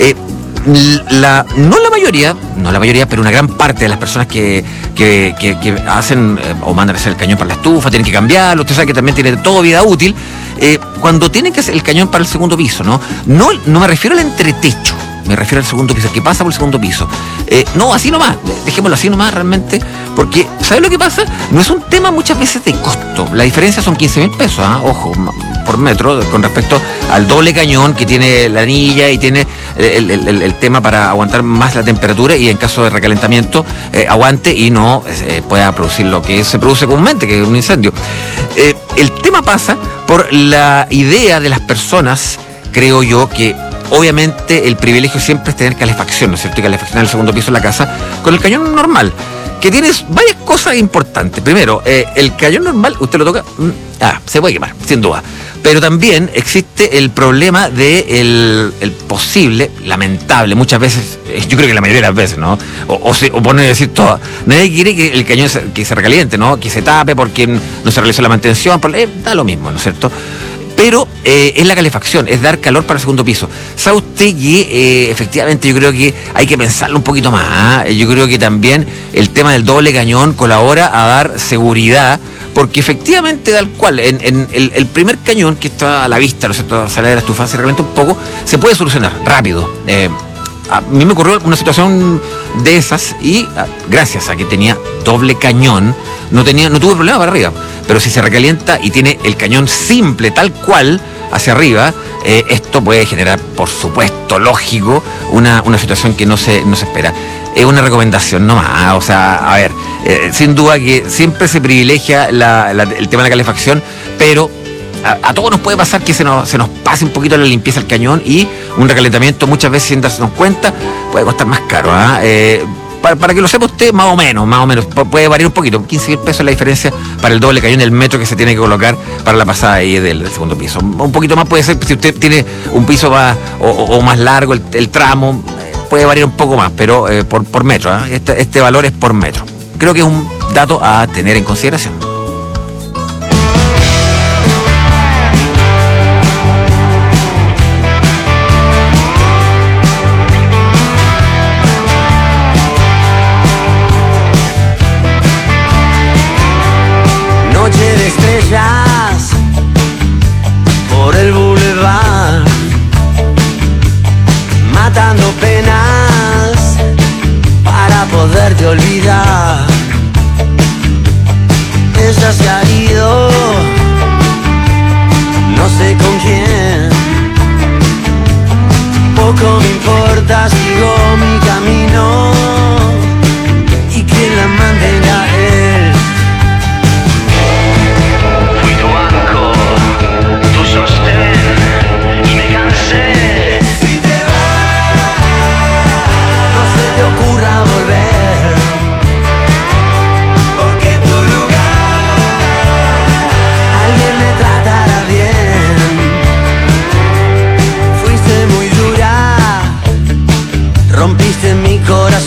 no la mayoría, pero una gran parte de las personas que hacen o mandan a hacer el cañón para la estufa, tienen que cambiarlo, usted sabe que también tiene toda vida útil, cuando tienen que hacer el cañón para el segundo piso, no me refiero al entretecho, me refiero al segundo piso, que pasa por el segundo piso. No, así nomás, dejémoslo así nomás realmente, porque, ¿sabes lo que pasa? No es un tema muchas veces de costo, la diferencia son 15,000 pesos, ojo, por metro, con respecto al doble cañón que tiene la anilla y tiene el tema para aguantar más la temperatura y en caso de recalentamiento aguante y no pueda producir lo que se produce comúnmente, que es un incendio. El tema pasa por la idea de las personas, creo yo, que obviamente el privilegio siempre es tener calefacción, ¿no es cierto? Y calefaccionar el segundo piso de la casa con el cañón normal, que tiene varias cosas importantes. Primero, el cañón normal, usted lo toca, se puede quemar, sin duda. Pero también existe el problema de el posible, lamentable, muchas veces, yo creo que la mayoría de las veces, ¿no? O por no decir todo, nadie quiere que el cañón que se recaliente, ¿no? Que se tape porque no se realizó la mantención, da lo mismo, ¿no es cierto? Pero es la calefacción, es dar calor para el segundo piso. ¿Sabe usted que efectivamente yo creo que hay que pensarlo un poquito más? Yo creo que también el tema del doble cañón colabora a dar seguridad, porque efectivamente, tal cual, en el primer cañón que está a la vista, ¿no es cierto?, sale de la estufa, se recalienta un poco, se puede solucionar rápido. A mí me ocurrió una situación de esas y gracias a que tenía doble cañón, no tuve problema para arriba. Pero si se recalienta y tiene el cañón simple, tal cual, hacia arriba, esto puede generar, por supuesto, lógico, una situación que no se espera. Es una recomendación nomás, o sea, a ver, sin duda que siempre se privilegia el tema de la calefacción, pero a todos nos puede pasar que se nos pase un poquito la limpieza del cañón y un recalentamiento muchas veces sin darnos cuenta puede costar más caro, Para que lo sepa usted, más o menos, puede variar un poquito, 15,000 pesos la diferencia para el doble cañón y el metro que se tiene que colocar para la pasada ahí del segundo piso. Un poquito más puede ser si usted tiene un piso o más largo, el tramo, puede variar un poco más, pero por metro, este valor es por metro. Creo que es un dato a tener en consideración. Por el boulevard, matando penas para poderte olvidar. Ella se ha ido, no sé con quién. Poco me importa, sigo mi camino y quien la mantenga él. Fui tu banco, tu sostén y me cansé. Si te vas, no se te ocurra volver, porque en tu lugar alguien me tratará bien. Fuiste muy dura, rompiste mi corazón.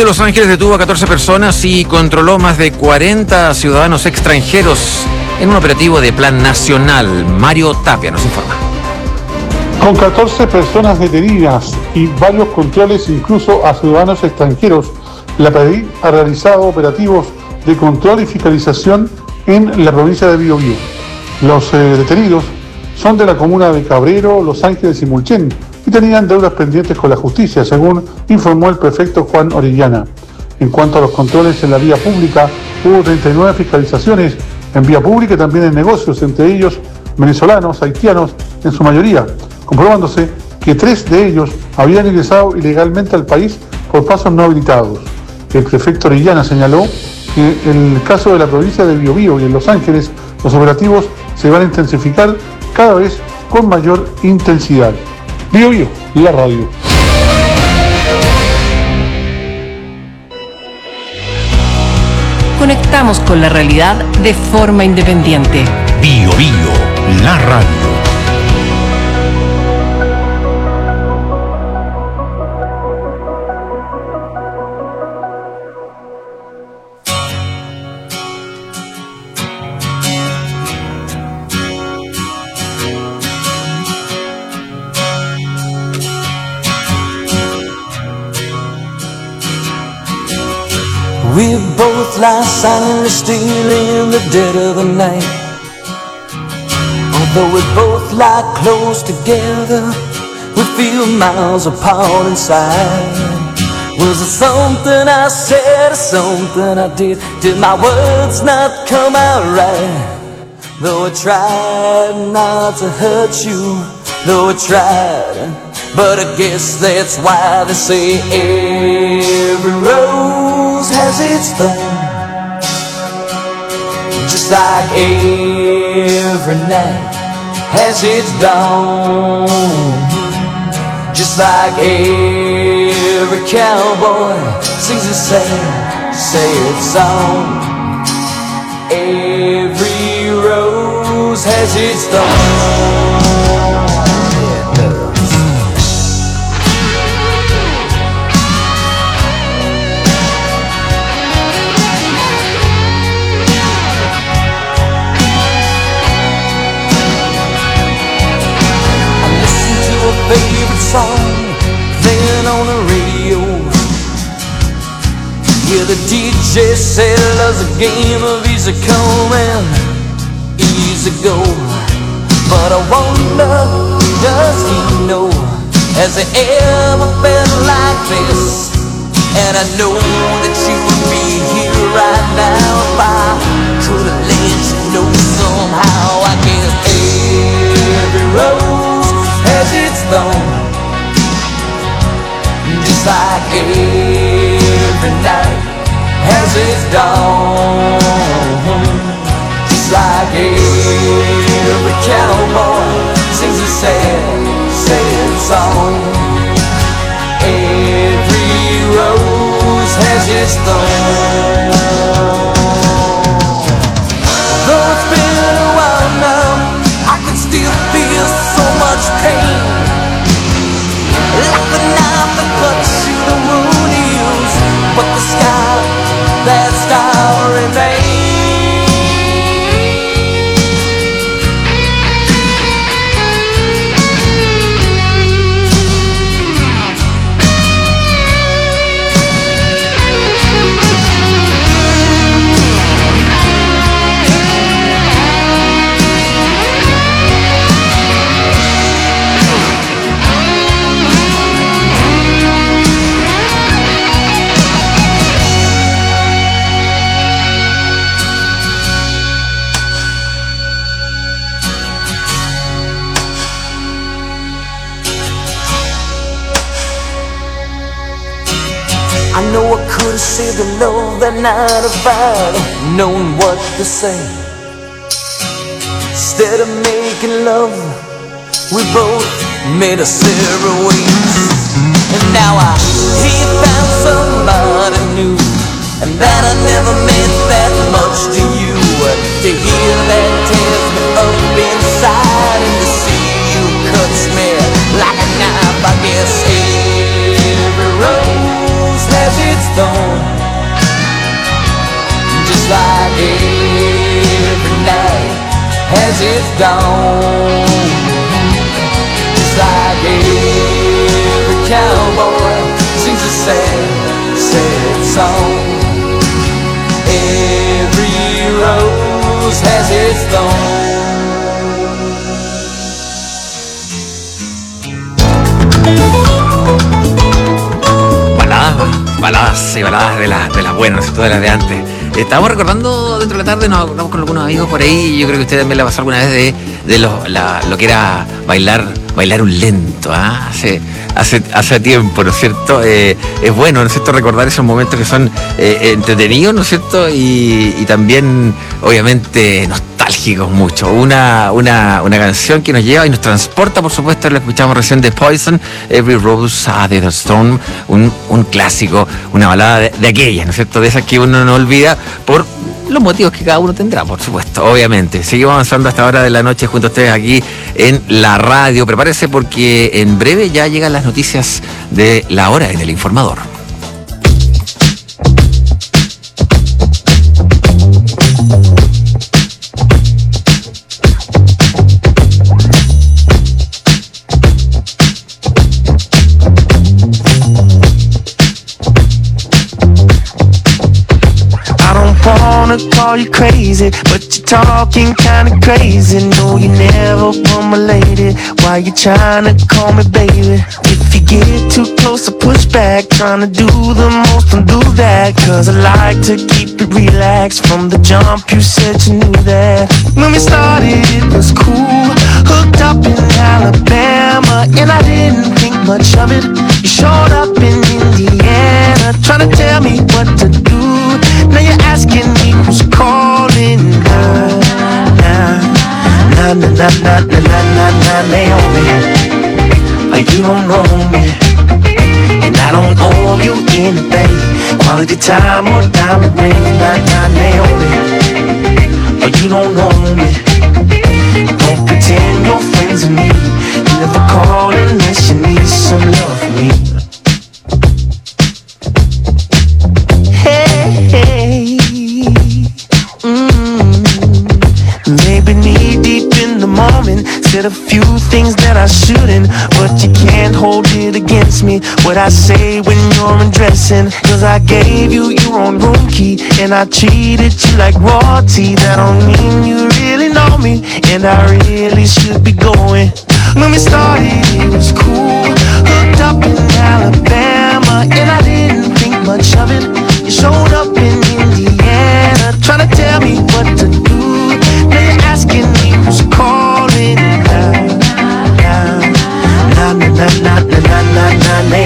de Los Ángeles detuvo a 14 personas y controló más de 40 ciudadanos extranjeros en un operativo de plan nacional. Mario Tapia nos informa. Con 14 personas detenidas y varios controles incluso a ciudadanos extranjeros, la PDI ha realizado operativos de control y fiscalización en la provincia de Biobío. Los detenidos son de la comuna de Cabrero, Los Ángeles y Mulchen y tenían deudas pendientes con la justicia, según informó el prefecto Juan Orellana. En cuanto a los controles en la vía pública, hubo 39 fiscalizaciones en vía pública y también en negocios, entre ellos venezolanos, haitianos, en su mayoría, comprobándose que 3 de ellos habían ingresado ilegalmente al país por pasos no habilitados. El prefecto Orellana señaló que en el caso de la provincia de Biobío y en Los Ángeles, los operativos se van a intensificar cada vez con mayor intensidad. Biobío, la radio. Conectamos con la realidad de forma independiente. Biobío, la radio. We both lie silently still in the dead of the night. Although we both lie close together, we feel miles apart inside. Was it something I said or something I did? Did my words not come out right? Though I tried not to hurt you, though I tried, but I guess that's why they say every rose has its thorn, just like every night has its dawn, just like every cowboy sings a sad, sad song. Every rose has its thorn. Favorite song playing on the radio. Yeah, the DJ said love's a game of easy come and easy go. But I wonder, does he know? Has it ever been like this? And I know that you would be here right now if I could have let you know somehow. I guess every rose has its thorn, just like every night has its dawn, just like every cowboy sings a sad, sad song. Every rose has its thorn. Though it's been a while now, I can still feel so much pain, like the knife that cuts you the wound heals, but the sky, that star remains. I know I could have saved the love that night if I'd known what to say. Instead of making love, we both made us separate ways. And now I hear you found somebody new, and that I never meant that much to you. To hear that tears me up inside, and to see you cuts me like a knife. I guess every rose has its thorn, has its dawn. Just like every cowboy sings a sad, sad song. Every rose has its thorn. Baladas y baladas de las buenas, de las de antes. Estábamos recordando dentro de la tarde, nos hablamos con algunos amigos por ahí, y yo creo que usted también le pasó alguna vez de lo que era bailar un lento, ¿ah? Hace tiempo, ¿no es cierto? Es bueno, ¿no es cierto?, recordar esos momentos que son entretenidos, ¿no es cierto? Y también, obviamente, nostálgicos mucho. Una canción que nos lleva y nos transporta, por supuesto, la escuchamos recién de Poison, Every Rose Has Its Thorn, un clásico, una balada de aquellas, ¿no es cierto?, de esas que uno no olvida por los motivos que cada uno tendrá, por supuesto, obviamente. Seguimos avanzando hasta hora de la noche junto a ustedes aquí en la radio. Prepárese porque en breve ya llegan las noticias de la hora en El Informador. Wanna call you crazy, but you're talking kinda crazy. No, you never were my lady. Why you tryna call me baby? If you get too close, I push back. Tryna do the most, don't do that. Cause I like to keep it relaxed. From the jump, you said you knew that. When we started, it was cool. Hooked up in Alabama, and I didn't think much of it. You showed up in Indiana, tryna tell me what to do. Now you're asking me who's calling. Naomi. You don't know me, and I don't owe you anything. Quality time or diamond ring. Naomi. You don't know me. Don't pretend you're friends with me. You never call unless you need some love from me. Hey, maybe knee deep in the moment. Said a few things that I shouldn't, but you can't hold it against me. What I say when you're undressing, cause I gave you your own room key, and I treated you like royalty. That don't mean you really know me, and I really should be going. When we started, it was cool. Hooked up in Alabama, and I didn't think much of it. You showed up in Indiana, trying to tell me what to do. Now you're asking me who's calling. Naomi.